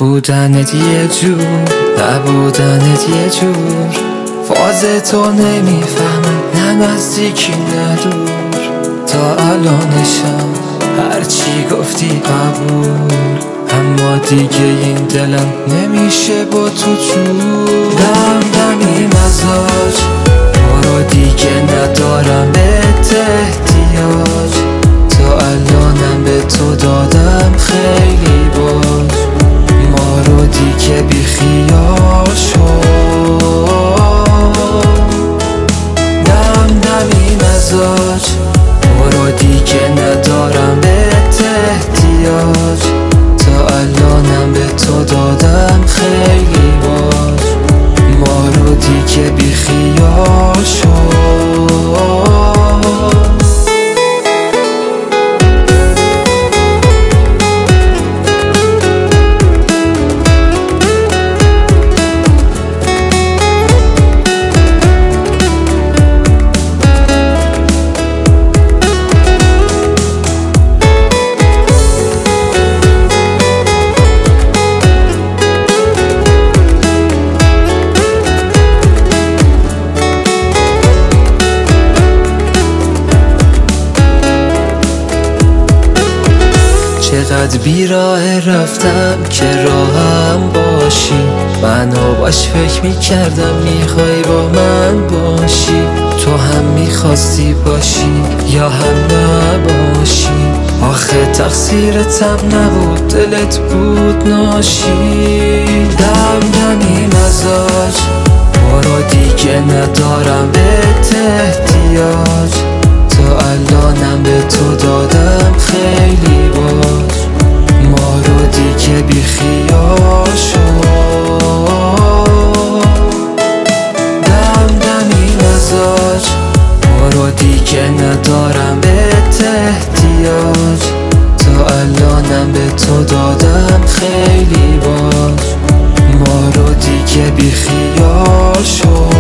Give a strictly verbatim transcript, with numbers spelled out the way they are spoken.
بودنت یه جور نبودنت یه جور، فاز تو نمیفهمم نه نزدیکی نه دور. تا الانشم هرچی گفتی قبول، اما دیگه این دلم نمیشه با تو جور. دم دمی مزاج برو دیگه ندارم بهت احتیاج، تا الانم به تو دادم خیلی باج، ما رو دیگه بی خیال شد. دم دمی مزاج برو دیگه ندارم بهت احتیاج، تا الانم به تو دادم خیلی باج، ما رو دیگه بی خیال شد. چقدر بیراه رفتم که راهم باشی، منو باش فکر میکردم میخوای با من باشی، تو هم میخواستی باشی یا هم نباشی، آخه تقصیرتم نبود دلت بود ناشی. دم دمی مزاج برو دیگه ندارم بهت احتیاج، تا الانم به تو دادم خیلی باج، ما رو دیگه بی خیال شد. دم دمی مزاج برو دیگه ندارم بهت احتیاج، تا الانم به تو دادم خیلی باج، ما رو دیگه بی خیال شد.